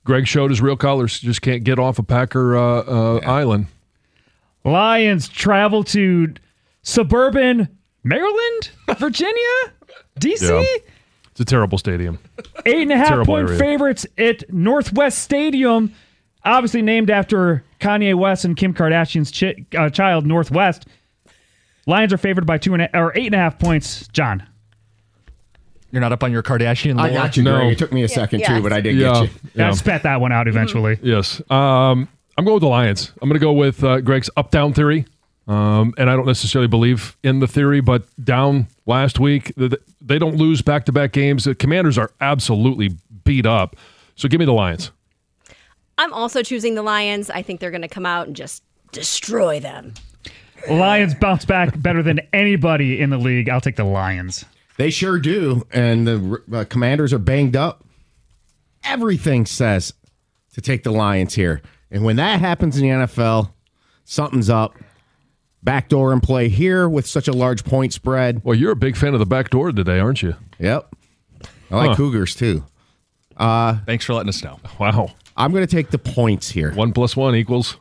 Greg showed his real colors. Just can't get off of Packer Island. Lions travel to suburban Maryland, Virginia, D.C. Yeah. It's a terrible stadium. 8.5-point favorites at Northwest Stadium, obviously named after Kanye West and Kim Kardashian's child, Northwest. Lions are favored by 8.5 points. John, you're not up on your Kardashian lore? I got you, Greg. It took me a second too, but I did get you. I spat that one out eventually. Yes. I'm going with the Lions. I'm going to go with Greg's up-down theory. And I don't necessarily believe in the theory, but down last week, they don't lose back-to-back games. The Commanders are absolutely beat up. So give me the Lions. I'm also choosing the Lions. I think they're going to come out and just destroy them. Lions bounce back better than anybody in the league. I'll take the Lions. They sure do. And the Commanders are banged up. Everything says to take the Lions here. And when that happens in the NFL, something's up. Backdoor in play here with such a large point spread. Well, you're a big fan of the backdoor today, aren't you? Yep. I like Cougars, too. Thanks for letting us know. Wow. I'm going to take the points here. 1 + 1 equals...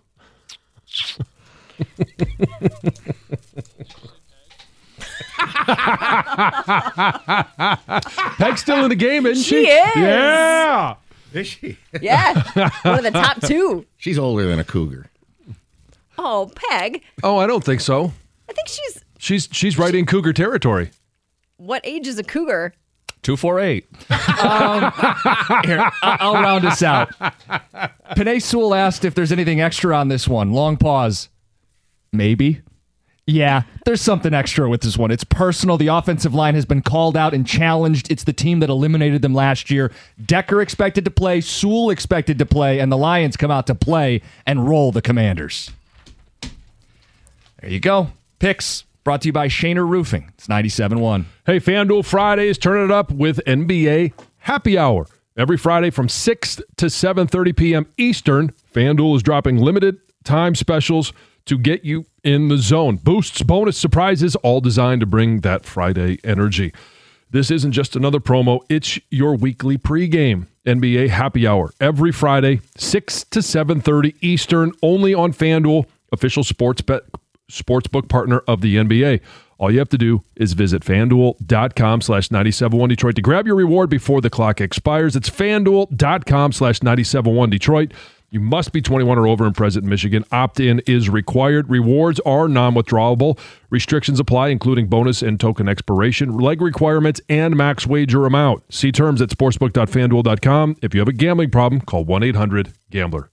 Peg's still in the game, isn't she? She is. Yeah. Is she? Yeah. One of the top 2. She's older than a Cougar. Oh, Peg. Oh, I don't think so. I think She's right in Cougar territory. What age is a Cougar? 248. Here, I'll round us out. Panay Sewell asked if there's anything extra on this one. Long pause. Maybe. Yeah, there's something extra with this one. It's personal. The offensive line has been called out and challenged. It's the team that eliminated them last year. Decker expected to play, Sewell expected to play, and the Lions come out to play and roll the Commanders. There you go. Picks brought to you by Shaner Roofing. It's 97.1. Hey, FanDuel Fridays, turn it up with NBA Happy Hour. Every Friday from 6 to 7:30 p.m. Eastern, FanDuel is dropping limited time specials to get you in the zone. Boosts, bonus surprises, all designed to bring that Friday energy. This isn't just another promo. It's your weekly pregame. NBA Happy Hour. Every Friday, 6 to 7:30 Eastern, only on FanDuel, official sportsbook partner of the NBA. All you have to do is visit FanDuel.com/971 Detroit to grab your reward before the clock expires. It's FanDuel.com/971 Detroit. You must be 21 or over and present in Michigan. Opt-in is required. Rewards are non-withdrawable. Restrictions apply, including bonus and token expiration, leg requirements, and max wager amount. See terms at sportsbook.fanduel.com. If you have a gambling problem, call 1-800-GAMBLER.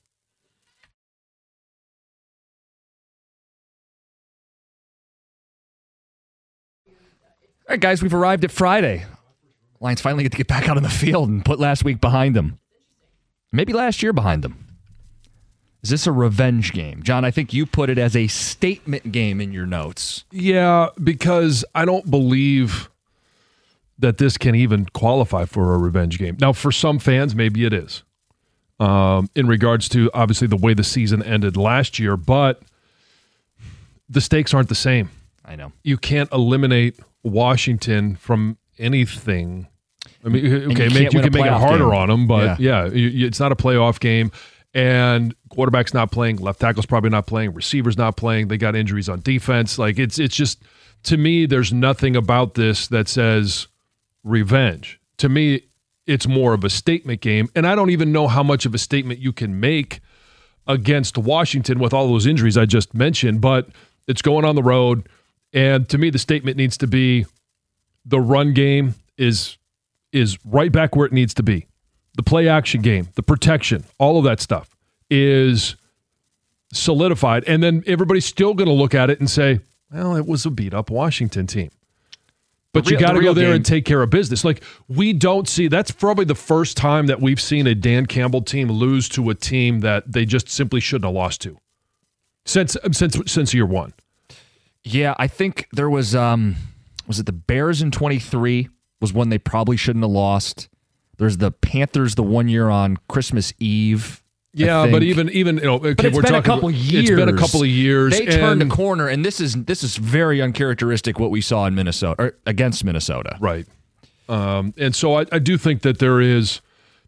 All right, guys, we've arrived at Friday. Lions finally get to get back out on the field and put last week behind them. Maybe last year behind them. Is this a revenge game? John, I think you put it as a statement game in your notes. Yeah, because I don't believe that this can even qualify for a revenge game. Now, for some fans, maybe it is. In regards to, obviously, the way the season ended last year, but the stakes aren't the same. I know. You can't eliminate Washington from anything. I mean, okay, you can make it harder on them, but it's not a playoff game. And quarterback's not playing, left tackle's probably not playing, receiver's not playing. They got injuries on defense. Like it's just, to me, there's nothing about this that says revenge. To me, it's more of a statement game, and I don't even know how much of a statement you can make against Washington with all those injuries I just mentioned. But it's going on the road. And to me, the statement needs to be the run game is right back where it needs to be. The play action game, the protection, all of that stuff is solidified. And then everybody's still going to look at it and say, well, it was a beat up Washington team. But you got to go there and take care of business. Like, we don't see, that's probably the first time that we've seen a Dan Campbell team lose to a team that they just simply shouldn't have lost to since year one. Yeah, I think there was it the Bears in 23 was one they probably shouldn't have lost. There's the Panthers the 1 year on Christmas Eve. Yeah, but even okay, but it's been a couple years. It's been a couple of years. They turned a corner, and this is very uncharacteristic what we saw in Minnesota or against Minnesota. Right. And so I do think that there is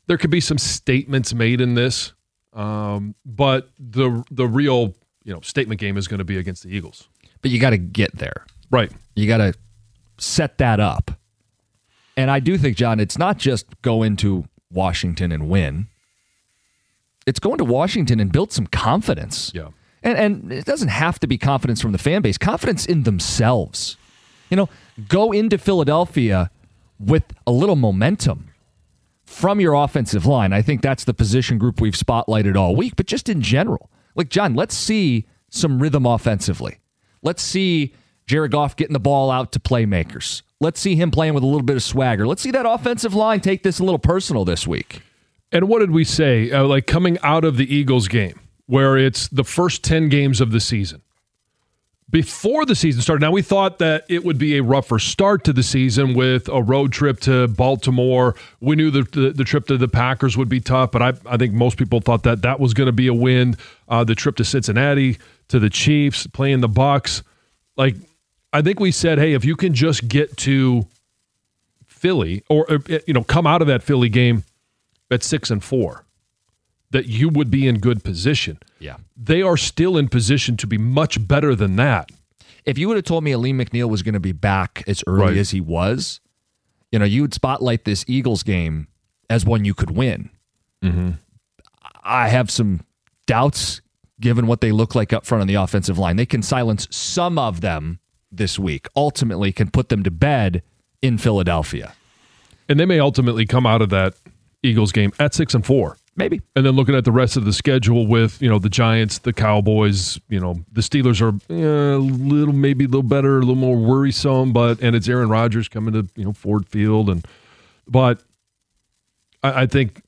there could be some statements made in this, but the real statement game is going to be against the Eagles. But you got to get there. Right. You got to set that up. And I do think, John, it's not just go into Washington and win. It's going to Washington and build some confidence. Yeah. And it doesn't have to be confidence from the fan base. Confidence in themselves. Go into Philadelphia with a little momentum from your offensive line. I think that's the position group we've spotlighted all week, but just in general. Like, John, let's see some rhythm offensively. Let's see Jared Goff getting the ball out to playmakers. Let's see him playing with a little bit of swagger. Let's see that offensive line take this a little personal this week. And what did we say? Coming out of the Eagles game, where it's the first 10 games of the season. Before the season started, now we thought that it would be a rougher start to the season with a road trip to Baltimore. We knew the trip to the Packers would be tough, but I think most people thought that was going to be a win. The trip to Cincinnati, to the Chiefs, playing the Bucs. I think we said, hey, if you can just get to Philly or come out of that Philly game at 6-4, that you would be in good position. Yeah. They are still in position to be much better than that. If you would have told me Aleem McNeil was going to be back as early as he was, you would spotlight this Eagles game as one you could win. Mm-hmm. I have some doubts given what they look like up front on the offensive line. They can silence some of them this week, ultimately can put them to bed in Philadelphia. And they may ultimately come out of that Eagles game at 6-4. Maybe. And then looking at the rest of the schedule with, the Giants, the Cowboys, the Steelers are a little better, a little more worrisome, and it's Aaron Rodgers coming to, Ford Field. But I think,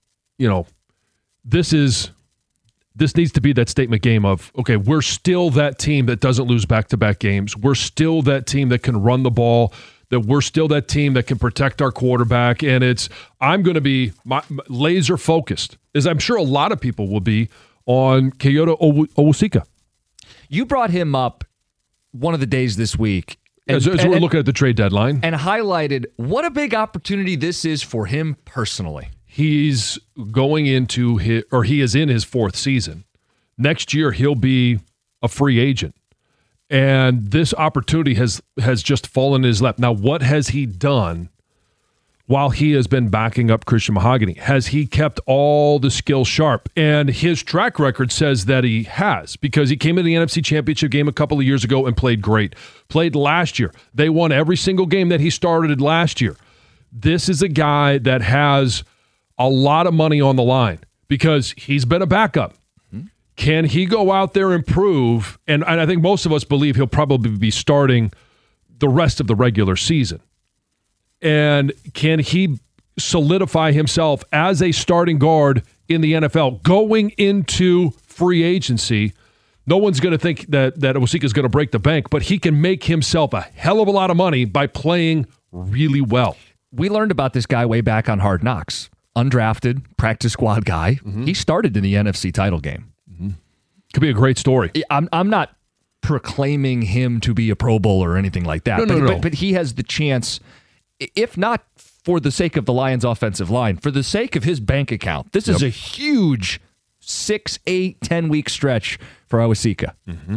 this needs to be that statement game of, okay, we're still that team that doesn't lose back-to-back games. We're still that team that can run the ball, that we're still that team that can protect our quarterback. And I'm going to be laser focused, as I'm sure a lot of people will be, on Kyoto Owosika. You brought him up one of the days this week. As we're looking at the trade deadline. And highlighted what a big opportunity this is for him personally. He's going into he is in his fourth season. Next year, he'll be a free agent. And this opportunity has just fallen in his lap. Now, what has he done while he has been backing up Christian Mahogany? Has he kept all the skills sharp? And his track record says that he has, because he came in the NFC Championship game a couple of years ago and played great. Played last year. They won every single game that he started last year. This is a guy that has a lot of money on the line because he's been a backup. Can he go out there and prove, and I think most of us believe he'll probably be starting the rest of the regular season. And can he solidify himself as a starting guard in the NFL going into free agency? No one's going to think that Owosika is going to break the bank, but he can make himself a hell of a lot of money by playing really well. We learned about this guy way back on Hard Knocks. Undrafted, practice squad guy. Mm-hmm. He started in the NFC title game. Mm-hmm. Could be a great story. I'm not proclaiming him to be a Pro Bowler or anything like that. No. But he has the chance, if not for the sake of the Lions' offensive line, for the sake of his bank account. This is a huge 6, 8, 10-week stretch for Owosika. Mm-hmm.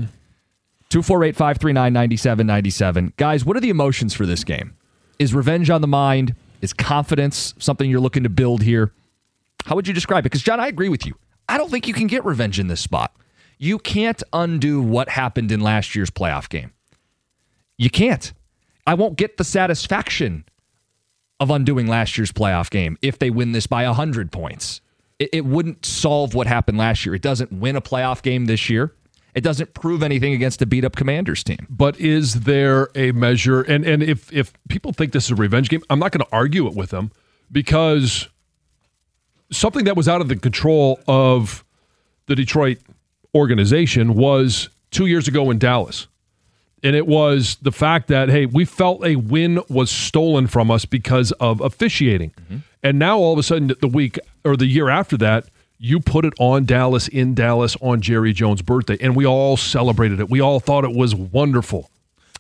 248-539-9797. Guys, what are the emotions for this game? Is revenge on the mind? Is confidence something you're looking to build here? How would you describe it? Because, John, I agree with you. I don't think you can get revenge in this spot. You can't undo what happened in last year's playoff game. You can't. I won't get the satisfaction of undoing last year's playoff game if they win this by 100 points. It wouldn't solve what happened last year. It doesn't win a playoff game this year. It doesn't prove anything against a beat-up Commanders team. But is there a measure, and if people think this is a revenge game, I'm not going to argue it with them, because something that was out of the control of the Detroit organization was 2 years ago in Dallas. And it was the fact that, hey, we felt a win was stolen from us because of officiating. Mm-hmm. And now all of a sudden the week or the year after that, you put it on Dallas, in Dallas, on Jerry Jones' birthday, and we all celebrated it. We all thought it was wonderful.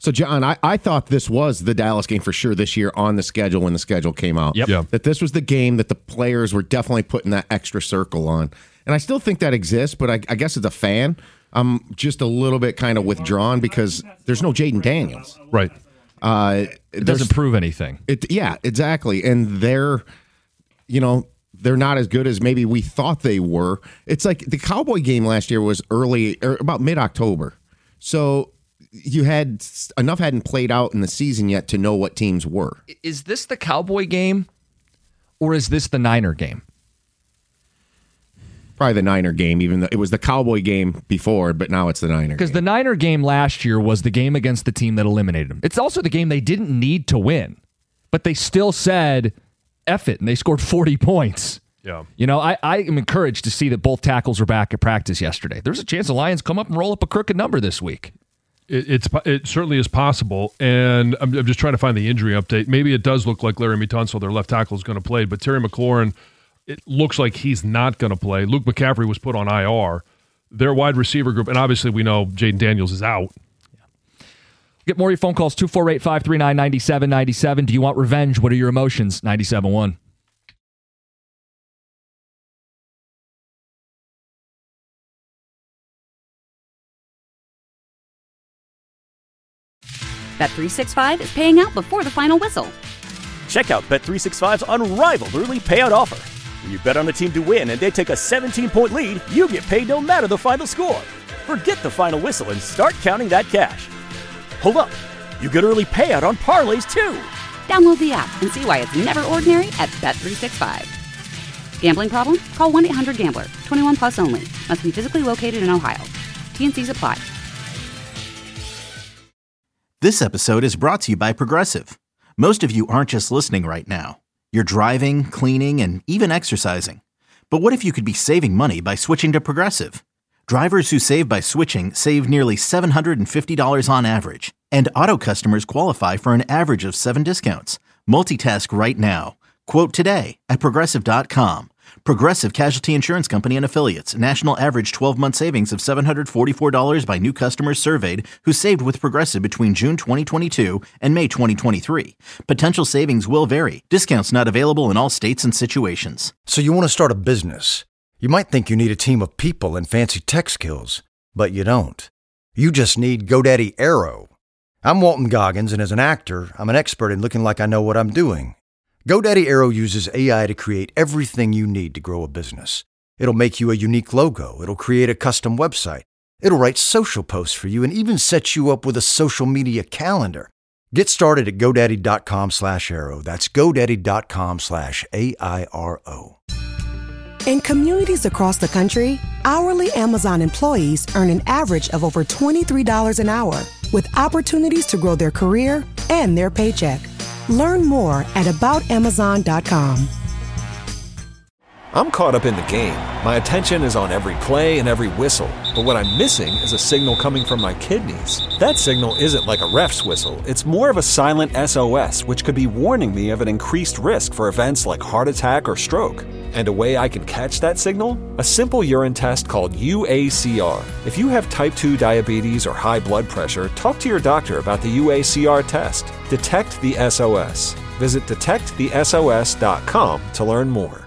So, John, I thought this was the Dallas game for sure this year on the schedule when the schedule came out. Yep. Yeah. That this was the game that the players were definitely putting that extra circle on. And I still think that exists, but I guess as a fan, I'm just a little bit kind of withdrawn because there's no Jaden Daniels. Right. It doesn't prove anything. Yeah, exactly. And they're not as good as maybe we thought they were. It's like the Cowboy game last year was early, or about mid-October. So you had enough hadn't played out in the season yet to know what teams were. Is this the Cowboy game or is this the Niner game? Probably the Niner game, even though it was the Cowboy game before, but now it's the Niner game. Because the Niner game last year was the game against the team that eliminated them. It's also the game they didn't need to win, but they still said, F it, and they scored 40 points. Yeah. I am encouraged to see that both tackles were back at practice yesterday. There's a chance the Lions come up and roll up a crooked number this week. It certainly is possible, and I'm just trying to find the injury update. Maybe it does look like Larry Tunsil, their left tackle, is going to play, but Terry McLaurin, it looks like he's not going to play. Luke McCaffrey was put on IR. Their wide receiver group, and obviously we know Jaden Daniels is out. Get more of your phone calls, 248-539-9797. Do you want revenge? What are your emotions? 97.1. Bet365 is paying out before the final whistle. Check out Bet365's unrivaled early payout offer. When you bet on a team to win and they take a 17-point lead, you get paid no matter the final score. Forget the final whistle and start counting that cash. Hold up. You get early payout on parlays, too. Download the app and see why it's never ordinary at Bet365. Gambling problem? Call 1-800-GAMBLER. 21 plus only. Must be physically located in Ohio. T&Cs apply. This episode is brought to you by Progressive. Most of you aren't just listening right now. You're driving, cleaning, and even exercising. But what if you could be saving money by switching to Progressive? Drivers who save by switching save nearly $750 on average. And auto customers qualify for an average of 7 discounts. Multitask right now. Quote today at Progressive.com. Progressive Casualty Insurance Company and Affiliates. National average 12-month savings of $744 by new customers surveyed who saved with Progressive between June 2022 and May 2023. Potential savings will vary. Discounts not available in all states and situations. So you want to start a business. You might think you need a team of people and fancy tech skills, but you don't. You just need GoDaddy Aero. I'm Walton Goggins, and as an actor, I'm an expert in looking like I know what I'm doing. GoDaddy Aero uses AI to create everything you need to grow a business. It'll make you a unique logo. It'll create a custom website. It'll write social posts for you and even set you up with a social media calendar. Get started at GoDaddy.com/Aero. That's GoDaddy.com/AIRO. In communities across the country, hourly Amazon employees earn an average of over $23 an hour, with opportunities to grow their career and their paycheck. Learn more at aboutamazon.com. I'm caught up in the game. My attention is on every play and every whistle. But what I'm missing is a signal coming from my kidneys. That signal isn't like a ref's whistle. It's more of a silent SOS, which could be warning me of an increased risk for events like heart attack or stroke. And a way I can catch that signal? A simple urine test called UACR. If you have type 2 diabetes or high blood pressure, talk to your doctor about the UACR test. Detect the SOS. Visit detectthesos.com to learn more.